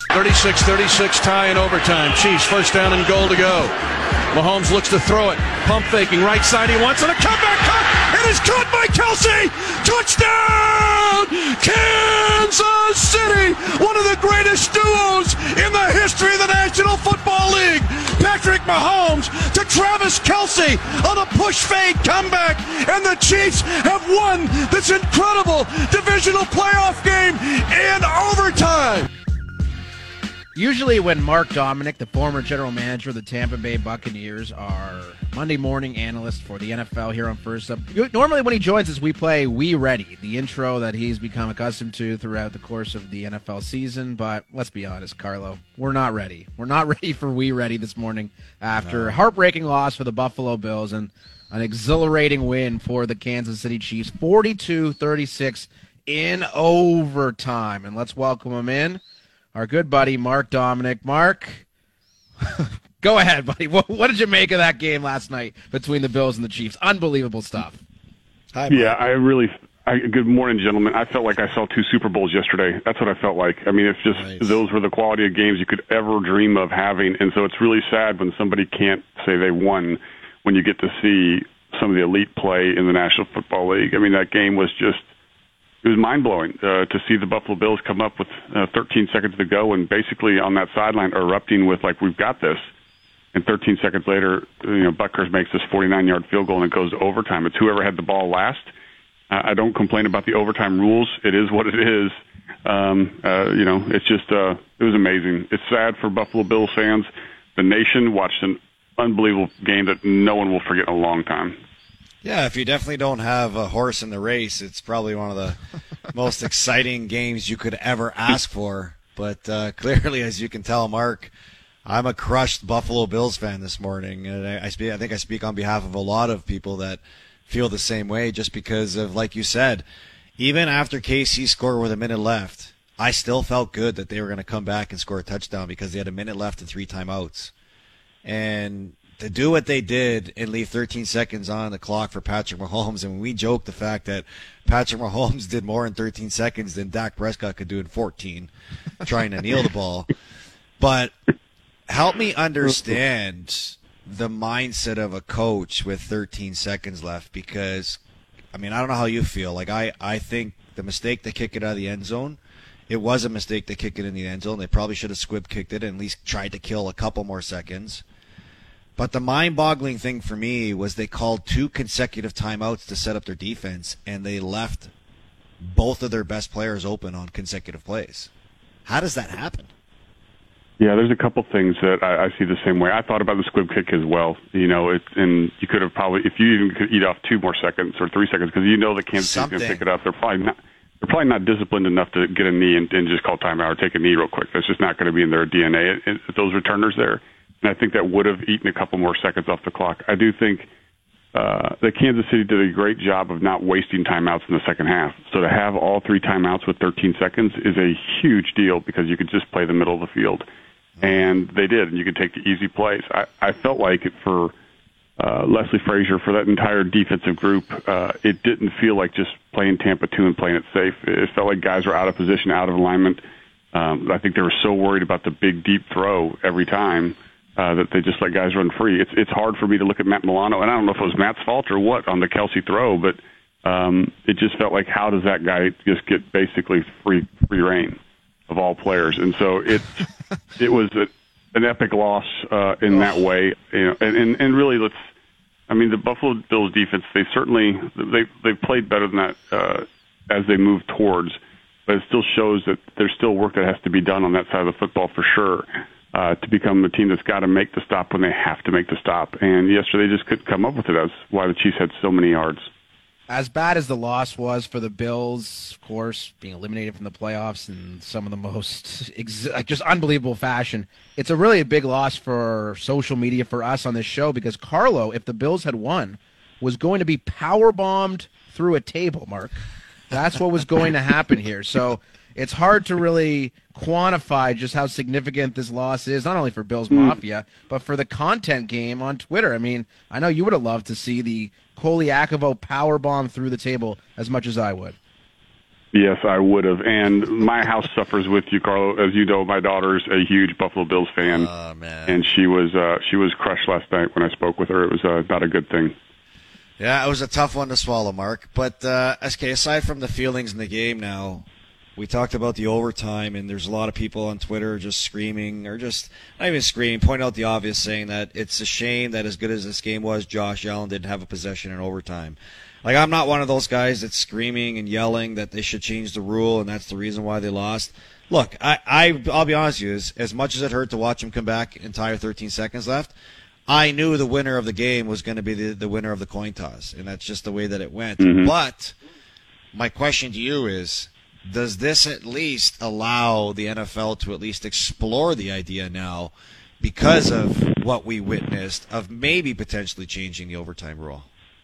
36-36 tie in overtime. Chiefs first down and goal to go. Mahomes looks to throw it. Pump faking. Right side he wants it. A comeback cut. It is caught by Kelce. Touchdown! Kansas City! One of the greatest duos in the history of the National Football League. Patrick Mahomes to Travis Kelce on a push fade comeback. And the Chiefs have won this incredible divisional playoff game in overtime. Usually when Mark Dominic, the former general manager of the Tampa Bay Buccaneers, our Monday morning analyst for the NFL here on First Up, normally when he joins us, we play We Ready, the intro that he's become accustomed to throughout the course of the NFL season. But let's be honest, Carlo, we're not ready. We're not ready for We Ready this morning after a heartbreaking loss for the Buffalo Bills and an exhilarating win for the Kansas City Chiefs, 42-36 in overtime. And let's welcome him in. Our good buddy, Mark Dominic. Mark, go ahead, buddy. What did you make of that game last night between the Bills and the Chiefs? Unbelievable stuff. Hi, Mark. Good morning, gentlemen. I felt like I saw 2 Super Bowls yesterday. That's what I felt like. I mean, it's just Those were the quality of games you could ever dream of having. And so it's really sad when somebody can't say they won when you get to see some of the elite play in the National Football League. I mean, that game was just, it was mind-blowing to see the Buffalo Bills come up with 13 seconds to go and basically on that sideline erupting with, like, we've got this. And 13 seconds later, Butker makes this 49-yard field goal and it goes to overtime. It's whoever had the ball last. I don't complain about the overtime rules. It is what it is. It's just, it was amazing. It's sad for Buffalo Bills fans. The nation watched an unbelievable game that no one will forget in a long time. Yeah, if you definitely don't have a horse in the race, it's probably one of the most exciting games you could ever ask for. But clearly, as you can tell, Mark, I'm a crushed Buffalo Bills fan this morning. And I think I speak on behalf of a lot of people that feel the same way just because of, like you said, even after KC scored with a minute left, I still felt good that they were going to come back and score a touchdown because they had a minute left and 3 timeouts. And to do what they did and leave 13 seconds on the clock for Patrick Mahomes, and we joke the fact that Patrick Mahomes did more in 13 seconds than Dak Prescott could do in 14 trying to kneel the ball. But help me understand the mindset of a coach with 13 seconds left because, I mean, I don't know how you feel. Like, I think the mistake to kick it out of the end zone, it was a mistake to kick it in the end zone. They probably should have squib kicked it and at least tried to kill a couple more seconds. But the mind-boggling thing for me was they called 2 consecutive timeouts to set up their defense, and they left both of their best players open on consecutive plays. How does that happen? Yeah, there's a couple things that I see the same way. I thought about the squib kick as well. And you could have probably, if you even could eat off 2 more seconds or 3 seconds, because the Kansas City's going to pick it up. They're probably not disciplined enough to get a knee and just call timeout or take a knee real quick. That's just not going to be in their DNA. Those returners there. And I think that would have eaten a couple more seconds off the clock. I do think that Kansas City did a great job of not wasting timeouts in the second half. So to have all 3 timeouts with 13 seconds is a huge deal because you could just play the middle of the field. And they did, and you could take the easy plays. I felt like it for Leslie Frazier, for that entire defensive group, it didn't feel like just playing Tampa 2 and playing it safe. It felt like guys were out of position, out of alignment. I think they were so worried about the big, deep throw every time that they just let guys run free. It's hard for me to look at Matt Milano, and I don't know if it was Matt's fault or what on the Kelce throw, but it just felt like how does that guy just get basically free reign of all players? And so it was an epic loss in that way. And really the Buffalo Bills defense, they've played better than that as they move towards, but it still shows that there's still work that has to be done on that side of the football for sure. To become the team that's got to make the stop when they have to make the stop. And yesterday they just couldn't come up with it. That's why the Chiefs had so many yards. As bad as the loss was for the Bills, of course, being eliminated from the playoffs in some of the most just unbelievable fashion, it's a big loss for social media for us on this show because Carlo, if the Bills had won, was going to be powerbombed through a table, Mark. That's what was going to happen here. So it's hard to really quantify just how significant this loss is, not only for Bills Mafia, but for the content game on Twitter. I mean, I know you would have loved to see the Koliakovo powerbomb through the table as much as I would. Yes, I would have. And my house suffers with you, Carlo. As you know, my daughter's a huge Buffalo Bills fan. Oh, man. And she was crushed last night when I spoke with her. It was not a good thing. Yeah, it was a tough one to swallow, Mark. But, aside from the feelings in the game now, we talked about the overtime, and there's a lot of people on Twitter just screaming, or just not even screaming, pointing out the obvious, saying that it's a shame that as good as this game was, Josh Allen didn't have a possession in overtime. Like, I'm not one of those guys that's screaming and yelling that they should change the rule and that's the reason why they lost. Look, I'll be honest with you, as much as it hurt to watch him come back, entire 13 seconds left, I knew the winner of the game was going to be the winner of the coin toss, and that's just the way that it went. Mm-hmm. But my question to you is, does this at least allow the NFL to at least explore the idea now, because of what we witnessed, of maybe potentially changing the overtime rule?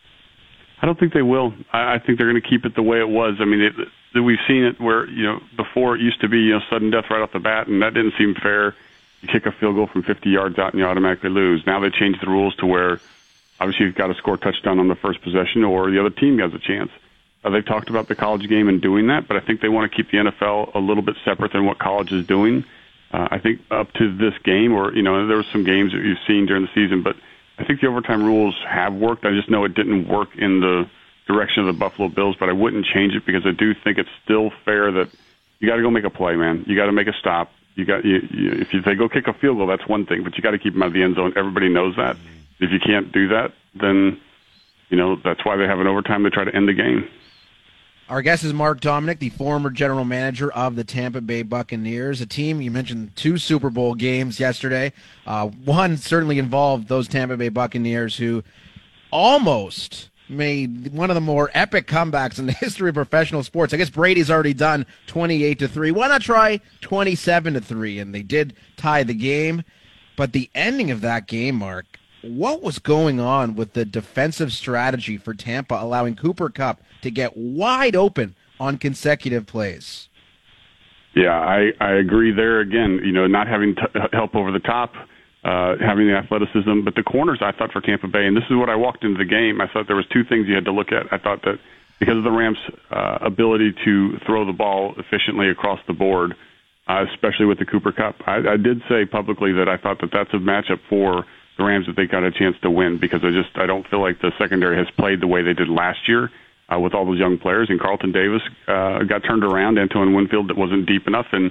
I don't think they will. I think they're going to keep it the way it was. I mean, we've seen it where, before it used to be, sudden death right off the bat, and that didn't seem fair. You kick a field goal from 50 yards out and you automatically lose. Now they changed the rules to where, obviously, you've got to score a touchdown on the first possession or the other team has a chance. They've talked about the college game and doing that, but I think they want to keep the NFL a little bit separate than what college is doing. I think up to this game, or, there were some games that you've seen during the season, but I think the overtime rules have worked. I just know it didn't work in the direction of the Buffalo Bills, but I wouldn't change it because I do think it's still fair that you got to go make a play, man. You got to make a stop. If they go kick a field goal, that's one thing, but you got to keep them out of the end zone. Everybody knows that. If you can't do that, then that's why they have an overtime to try to end the game. Our guest is Mark Dominik, the former general manager of the Tampa Bay Buccaneers, a team, you mentioned 2 Super Bowl games yesterday. One certainly involved those Tampa Bay Buccaneers who almost made one of the more epic comebacks in the history of professional sports. I guess Brady's already done 28-3. Why not try 27-3? And they did tie the game. But the ending of that game, Mark, what was going on with the defensive strategy for Tampa, allowing Cooper Kupp to get wide open on consecutive plays? Yeah, I agree there again. Not having help over the top, having the athleticism, but the corners I thought for Tampa Bay, and this is what I walked into the game, I thought there was 2 things you had to look at. I thought that because of the Rams' ability to throw the ball efficiently across the board, especially with the Cooper Kupp, I did say publicly that I thought that that's a matchup for the Rams that they got a chance to win, because I don't feel like the secondary has played the way they did last year with all those young players. And Carlton Davis got turned around. Antoine Winfield that wasn't deep enough, and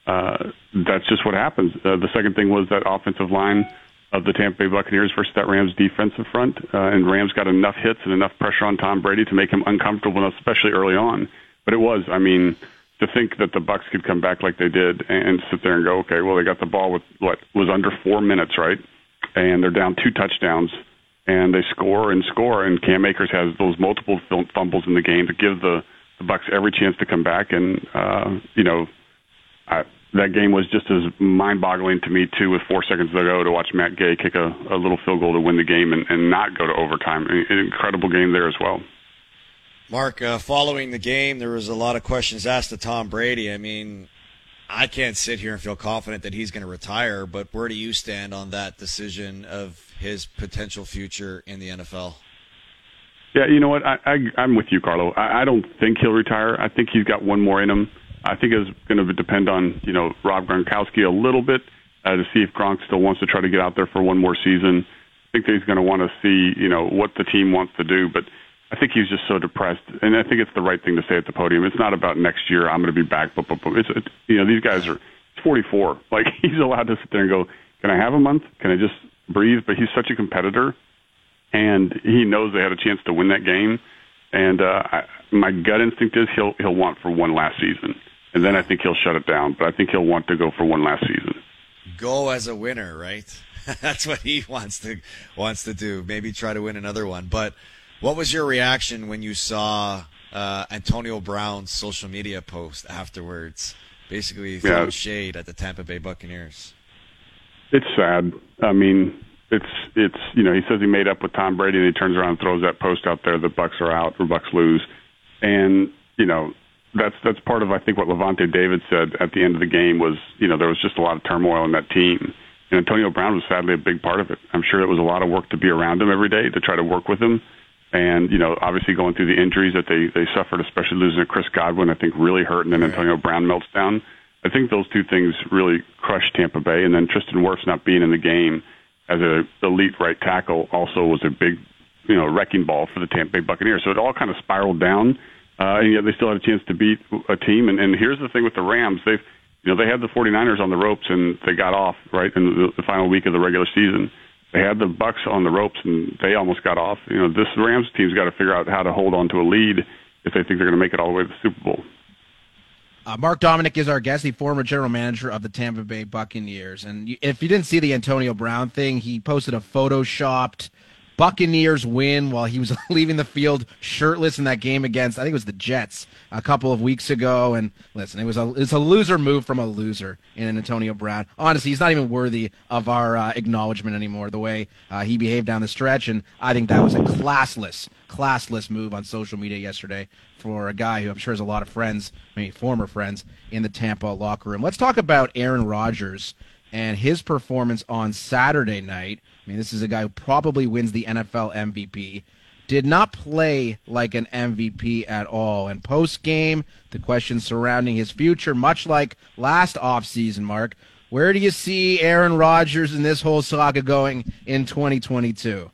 that's just what happens. The second thing was that offensive line of the Tampa Bay Buccaneers versus that Rams defensive front, and Rams got enough hits and enough pressure on Tom Brady to make him uncomfortable, especially early on. But it was, to think that the Bucs could come back like they did and sit there and go, okay, well, they got the ball with what was under 4 minutes, right? And they're down 2 touchdowns, and they score, and Cam Akers has those multiple fumbles in the game to give the Bucs every chance to come back. And that game was just as mind-boggling to me too, with 4 seconds to go, to watch Matt Gay kick a little field goal to win the game and not go to overtime. An incredible game there as well. Mark, following the game, there was a lot of questions asked to Tom Brady. I can't sit here and feel confident that he's going to retire, but where do you stand on that decision of his potential future in the NFL? Yeah, you know what? I'm with you, Carlo. I don't think he'll retire. I think he's got one more in him. I think it's going to depend on, Rob Gronkowski a little bit to see if Gronk still wants to try to get out there for one more season. I think that he's going to want to see, what the team wants to do, but I think he's just so depressed, and I think it's the right thing to say at the podium. It's not about next year, I'm going to be back. These guys are 44. Like, he's allowed to sit there and go, can I have a month? Can I just breathe? But he's such a competitor, and he knows they had a chance to win that game. And my gut instinct is he'll want for one last season, and then I think he'll shut it down. But I think he'll want to go for one last season. Go as a winner, right? That's what he wants to do. Maybe try to win another one, but. What was your reaction when you saw Antonio Brown's social media post afterwards, basically throwing shade at the Tampa Bay Buccaneers? It's sad. It's he says he made up with Tom Brady, and he turns around and throws that post out there. The Bucs are out, or Bucs lose, and that's part of, I think, what Levante David said at the end of the game was, there was just a lot of turmoil in that team, and Antonio Brown was sadly a big part of it. I'm sure it was a lot of work to be around him every day to try to work with him. And, obviously going through the injuries that they suffered, especially losing to Chris Godwin, I think really hurt, and then Antonio Brown melts down. I think those two things really crushed Tampa Bay. And then Tristan Wirfs not being in the game as an elite right tackle also was a big, wrecking ball for the Tampa Bay Buccaneers. So it all kind of spiraled down, and yet they still had a chance to beat a team. And here's the thing with the Rams. They had the 49ers on the ropes, and they got off, right, in the final week of the regular season. They had the Bucs on the ropes, and they almost got off. This Rams team's got to figure out how to hold on to a lead if they think they're going to make it all the way to the Super Bowl. Mark Dominic is our guest, the former general manager of the Tampa Bay Buccaneers. And if you didn't see the Antonio Brown thing, he posted a photoshopped Buccaneers win while he was leaving the field shirtless in that game against, I think it was the Jets, a couple of weeks ago. And listen, it's a loser move from a loser in Antonio Brown. Honestly, he's not even worthy of our acknowledgement anymore, the way he behaved down the stretch. And I think that was a classless move on social media yesterday for a guy who I'm sure has a lot of friends, maybe former friends, in the Tampa locker room. Let's talk about Aaron Rodgers and his performance on Saturday night. I mean, this is a guy who probably wins the NFL MVP. Did not play like an MVP at all. And post-game, the questions surrounding his future, much like last offseason, Mark, where do you see Aaron Rodgers and this whole saga going in 2022?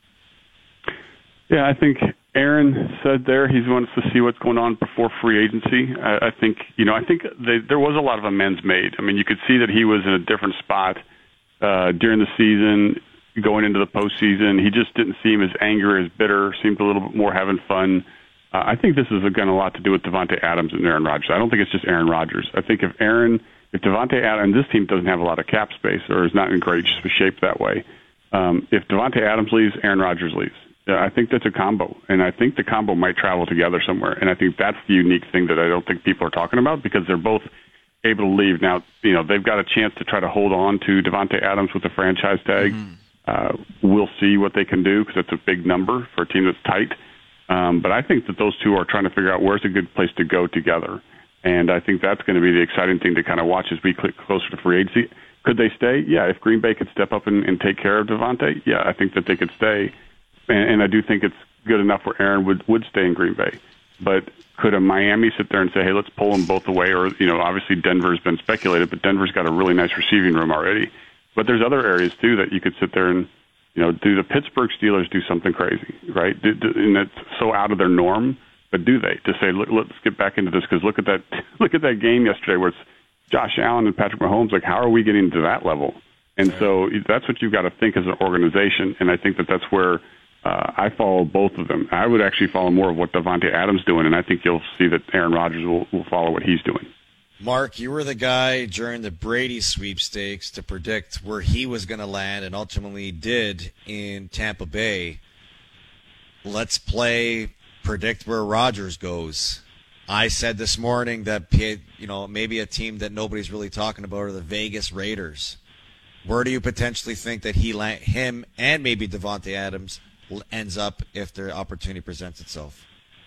Yeah, I think Aaron said there he wants to see what's going on before free agency. I think there was a lot of amends made. I mean, you could see that he was in a different spot during the season, going into the postseason. He just didn't seem as angry, as bitter, seemed a little bit more having fun. I think this is again a lot to do with Davante Adams and Aaron Rodgers. I don't think it's just Aaron Rodgers. I think if Davante Adams, this team doesn't have a lot of cap space or is not in great shape that way. If Davante Adams leaves, Aaron Rodgers leaves. I think that's a combo, and I think the combo might travel together somewhere. And I think that's the unique thing that I don't think people are talking about, because they're both able to leave. Now, they've got a chance to try to hold on to Davante Adams with a franchise tag. We'll see what they can do, because it's a big number for a team that's tight. But I think that those two are trying to figure out where's a good place to go together. And I think that's going to be the exciting thing to kind of watch as we click closer to free agency. Could they stay? Yeah, if Green Bay could step up and take care of Davante, yeah, I think that they could stay. And I do think it's good enough where Aaron would stay in Green Bay. But could a Miami sit there and say, hey, let's pull them both away? Or, obviously Denver's been speculated, but Denver's got a really nice receiving room already. But there's other areas, too, that you could sit there and, do the Pittsburgh Steelers do something crazy, right? And that's so out of their norm. But do they? To say, look, let's get back into this, because look at that game yesterday where it's Josh Allen and Patrick Mahomes. Like, how are we getting to that level? And so that's what you've got to think as an organization. And I think that's where I follow both of them. I would actually follow more of what Davante Adams doing, and I think you'll see that Aaron Rodgers will follow what he's doing. Mark, you were the guy during the Brady sweepstakes to predict where he was going to land, and ultimately did in Tampa Bay. Let's predict where Rodgers goes. I said this morning that maybe a team that nobody's really talking about are the Vegas Raiders. Where do you potentially think that him and maybe Davante Adams ends up if the opportunity presents itself?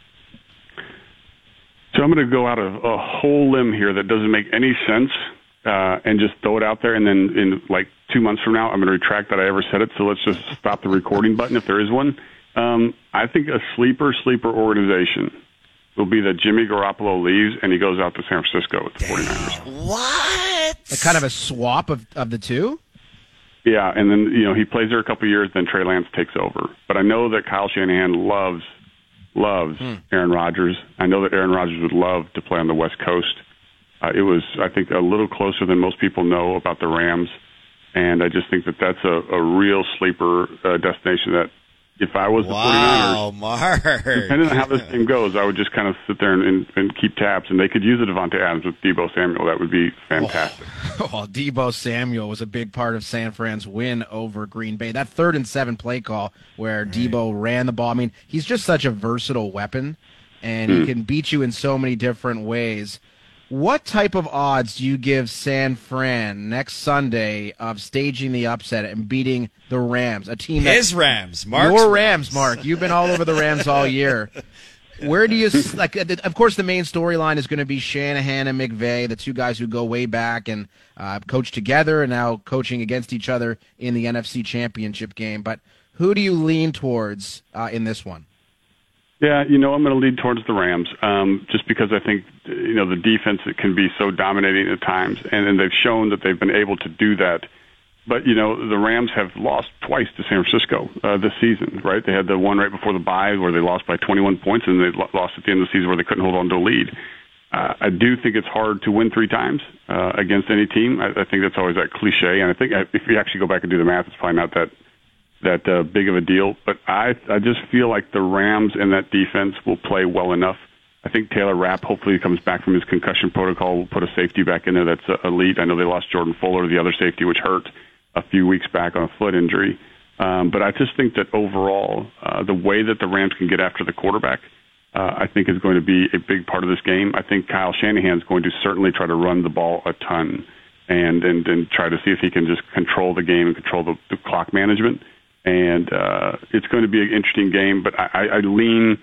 So I'm going to go out of a whole limb here that doesn't make any sense and just throw it out there, and then in like 2 months from now I'm going to retract that I ever said it, so let's just stop the recording button if there is one. I think a sleeper organization will be that Jimmy Garoppolo leaves and he goes out to San Francisco with the 49ers. What? Kind of a swap of the two? Yeah, and then he plays there a couple of years, then Trey Lance takes over. But I know that Kyle Shanahan loves Aaron Rodgers. I know that Aaron Rodgers would love to play on the West Coast. It was, I think, a little closer than most people know about the Rams, and I just think that that's a real sleeper destination that if I was the 49ers, Mark. Depending on how this game goes, I would just kind of sit there and keep tabs, and they could use a Davante Adams with Deebo Samuel. That would be fantastic. Well, Deebo Samuel was a big part of San Fran's win over Green Bay. That 3rd and 7 play call where Deebo ran the ball. I mean, he's just such a versatile weapon, and he can beat you in so many different ways. What type of odds do you give San Fran next Sunday of staging the upset and beating the Rams, a team His Rams, Mark's your Rams, Mark. You've been all over the Rams all year. Where do you like? Of course, the main storyline is going to be Shanahan and McVay, the two guys who go way back and coach together and now coaching against each other in the NFC Championship game. But who do you lean towards in this one? Yeah, I'm going to lead towards the Rams, just because I think, the defense can be so dominating at times, and they've shown that they've been able to do that. But, the Rams have lost twice to San Francisco this season, right? They had the one right before the bye where they lost by 21 points, and they lost at the end of the season where they couldn't hold on to a lead. I do think it's hard to win 3 times against any team. I think that's always that cliche, and I think if you actually go back and do the math, it's probably not that big of a deal. But I just feel like the Rams and that defense will play well enough. I think Taylor Rapp, hopefully he comes back from his concussion protocol, will put a safety back in there that's elite. I know they lost Jordan Fuller, the other safety, which hurt a few weeks back on a foot injury. But I just think that overall, the way that the Rams can get after the quarterback, I think is going to be a big part of this game. I think Kyle Shanahan is going to certainly try to run the ball a ton and try to see if he can just control the game and control the clock management. And it's going to be an interesting game, but I lean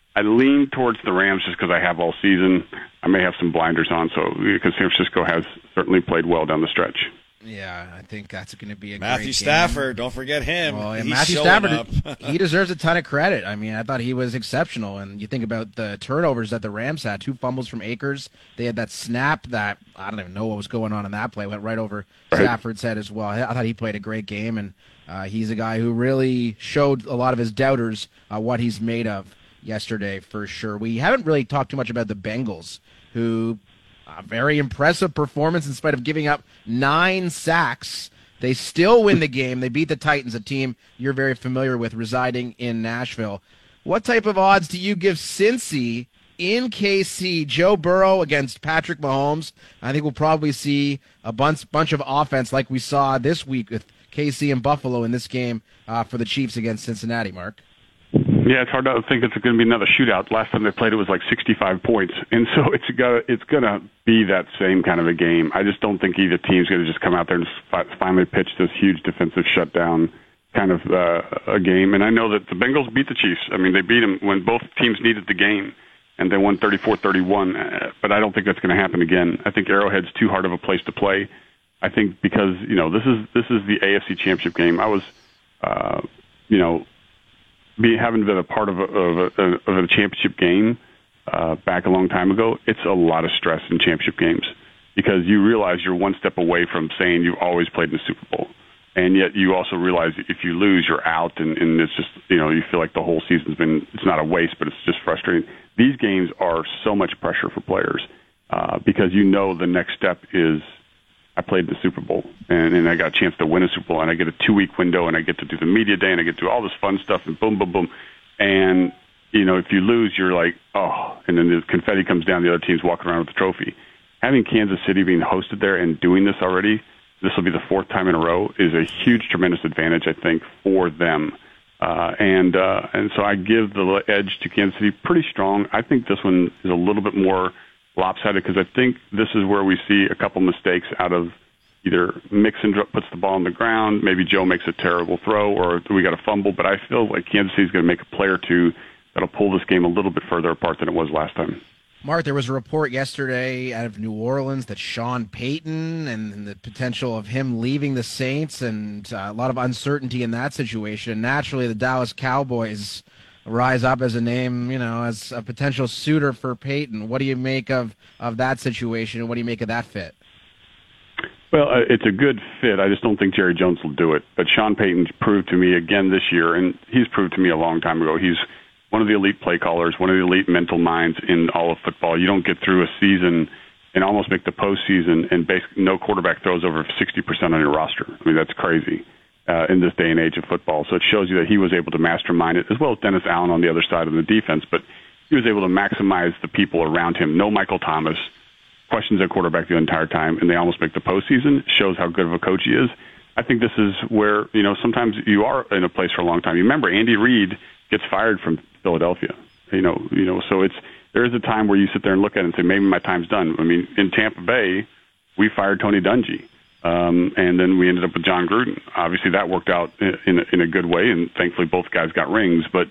towards the Rams just because I have all season. I may have some blinders on, because San Francisco has certainly played well down the stretch. Yeah, I think that's going to be a Matthew great Stafford, game. Don't forget him. Well, He's Matthew Stafford, he deserves a ton of credit. I mean, I thought he was exceptional. And you think about the turnovers that the Rams had, 2 fumbles from Akers. They had that snap that, I don't even know what was going on in that play, went right over Stafford's head as well. I thought he played a great game, and he's a guy who really showed a lot of his doubters what he's made of yesterday, for sure. We haven't really talked too much about the Bengals, who... a very impressive performance in spite of giving up 9 sacks. They still win the game. They beat the Titans, a team you're very familiar with residing in Nashville. What type of odds do you give Cincy in KC? Joe Burrow against Patrick Mahomes. I think we'll probably see a bunch of offense like we saw this week with KC and Buffalo in this game for the Chiefs against Cincinnati, Mark. Yeah, it's hard to think it's going to be another shootout. Last time they played, it was like 65 points, and so it's going to be that same kind of a game. I just don't think either team's going to just come out there and finally pitch this huge defensive shutdown kind of a game. And I know that the Bengals beat the Chiefs. I mean, they beat them when both teams needed the game, and they won 34-31. But I don't think that's going to happen again. I think Arrowhead's too hard of a place to play. I think because this is the AFC Championship game. I was having been a part of a championship game back a long time ago, it's a lot of stress in championship games because you realize you're one step away from saying you've always played in the Super Bowl. And yet you also realize that if you lose, you're out, and it's just, you feel like the whole season's it's not a waste, but it's just frustrating. These games are so much pressure for players because the next step is I played the Super Bowl, and I got a chance to win a Super Bowl, and I get a 2-week window, and I get to do the media day, and I get to do all this fun stuff, and boom, boom, boom. And, if you lose, you're like, oh, and then the confetti comes down, the other team's walking around with the trophy. Having Kansas City being hosted there and doing this already, this will be the 4th time in a row, is a huge, tremendous advantage, I think, for them. And so I give the edge to Kansas City pretty strong. I think this one is a little bit more lopsided because I think this is where we see a couple mistakes out of either Mixon puts the ball on the ground, maybe Joe makes a terrible throw, or we got a fumble. But I feel like Kansas City's going to make a play or two that'll pull this game a little bit further apart than it was last time. Mark, there was a report yesterday out of New Orleans that Sean Payton and the potential of him leaving the Saints and a lot of uncertainty in that situation. Naturally, the Dallas Cowboys rise up as a name, as a potential suitor for Payton. What do you make of that situation, and what do you make of that fit? Well, it's a good fit. I just don't think Jerry Jones will do it. But Sean Payton's proved to me again this year, and he's proved to me a long time ago, he's one of the elite play callers, one of the elite mental minds in all of football. You don't get through a season and almost make the postseason and basically no quarterback throws over 60% on your roster. I mean, that's crazy in this day and age of football. So it shows you that he was able to mastermind it, as well as Dennis Allen on the other side of the defense. But he was able to maximize the people around him. No Michael Thomas, questions at quarterback the entire time, and they almost make the postseason. Shows how good of a coach he is. I think this is where, sometimes you are in a place for a long time. You remember Andy Reid gets fired from Philadelphia. So there is a time where you sit there and look at it and say, maybe my time's done. I mean, in Tampa Bay, we fired Tony Dungy. And then we ended up with John Gruden. Obviously, that worked out in a good way, and thankfully both guys got rings. But,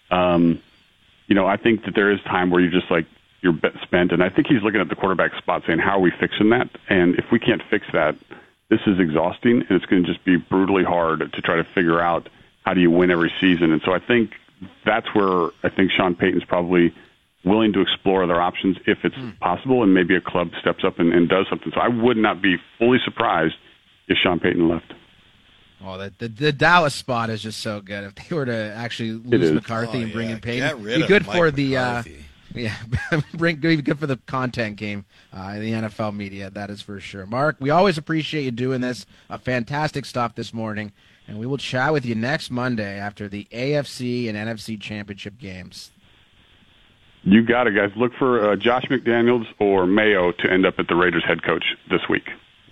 I think that there is time where you're just like, you're spent. And I think he's looking at the quarterback spot saying, how are we fixing that? And if we can't fix that, this is exhausting, and it's going to just be brutally hard to try to figure out how do you win every season. And so I think that's where I think Sean Payton's probably willing to explore other options if it's possible, and maybe a club steps up and does something. So I would not be fully surprised if Sean Payton left. Oh, the Dallas spot is just so good. If they were to actually lose McCarthy and bring in Payton, be good for the be good for the content game in the NFL media. That is for sure. Mark, we always appreciate you doing this. Fantastic stuff this morning, and we will chat with you next Monday after the AFC and NFC championship games. You got it, guys. Look for Josh McDaniels or Mayo to end up at the Raiders head coach this week.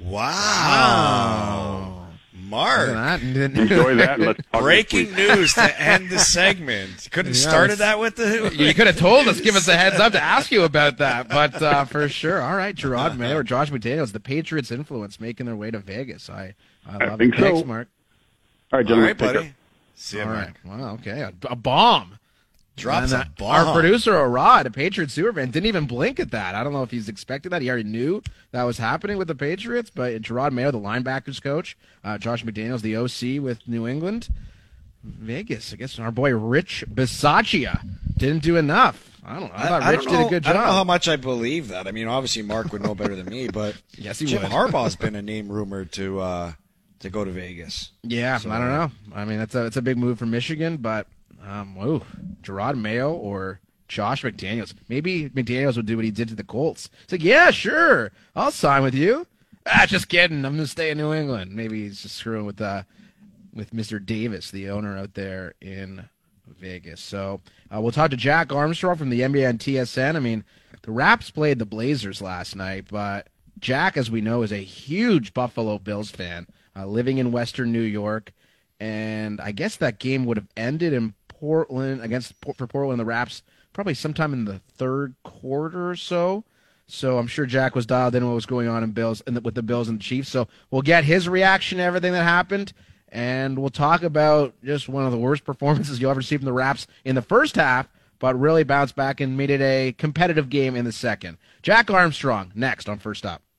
Wow. Mark. Enjoy that. And let's talk breaking news to end the segment. Couldn't have started that with the... You could have told us, give us a heads up to ask you about that. But for sure. All right, Jerod Mayo or Josh McDaniels, the Patriots influence making their way to Vegas. I love it. Thanks, so. Mark. All right, gentlemen. All right, buddy. See you, All Mark. right. Well, okay. A bomb. Drops a bomb. Our producer, Rod, a Patriots superfan, didn't even blink at that. I don't know if he's expecting that. He already knew that was happening with the Patriots, but Jerod Mayo, the linebackers coach, Josh McDaniels, the OC with New England, Vegas. I guess our boy Rich Bisaccia didn't do enough. I don't know. I thought Rich did a good job. I don't know how much I believe that. I mean, obviously Mark would know better than me, but yes, he Jim would. Harbaugh's been a name rumored to go to Vegas. Yeah, so, I don't know. I mean, it's a big move for Michigan, but Jerod Mayo or Josh McDaniels. Maybe McDaniels would do what he did to the Colts. It's like, yeah, sure, I'll sign with you. Just kidding. I'm going to stay in New England. Maybe he's just screwing with Mr. Davis, the owner out there in Vegas. So we'll talk to Jack Armstrong from the NBA and TSN. I mean, the Raps played the Blazers last night, but Jack, as we know, is a huge Buffalo Bills fan, living in Western New York. And I guess that game would have ended in Portland for Portland and the Raps probably sometime in the third quarter or so. So I'm sure Jack was dialed in what was going on with the Bills and the Chiefs. So we'll get his reaction to everything that happened, and we'll talk about just one of the worst performances you'll ever see from the Raps in the first half, but really bounced back and made it a competitive game in the second. Jack Armstrong next on First Up.